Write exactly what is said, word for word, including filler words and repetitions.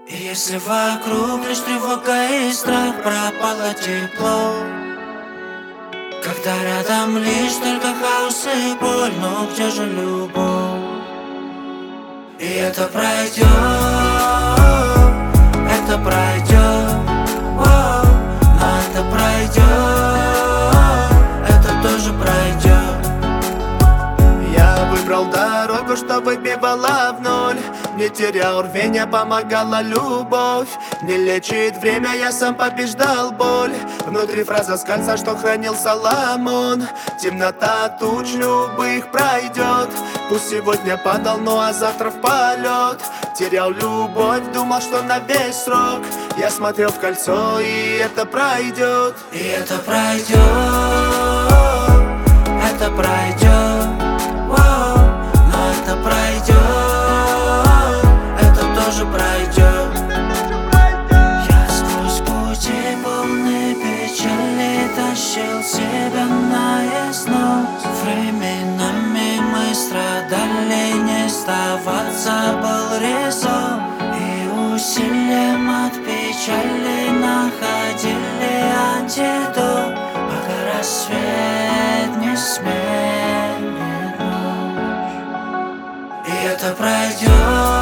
И если вокруг лишь тревога и страх, пропало тепло. Когда рядом лишь только хаос и боль, но где же любовь? И это пройдет, это пройдет, о, но это пройдет, это тоже пройдет. Я выбрал дорогу, что выбивала в ноль. Не терял рвения, помогала любовь. Не лечит время, я сам побеждал боль. Внутри фраза с кольца, что хранил Соломон. Темнота туч любых пройдет. Пусть сегодня падал, ну а завтра в полет. Терял любовь, думал, что на весь срок. Я смотрел в кольцо, и это пройдет. И это пройдет, это пройдет, о, но это пройдет, это тоже пройдет. Я сквозь пути полны печали тащил себя наезд, но временами мы страдали, не сдаваться был резон. И усилием от печали находили антидот, пока рассвет не сменит ночь. И это пройдет,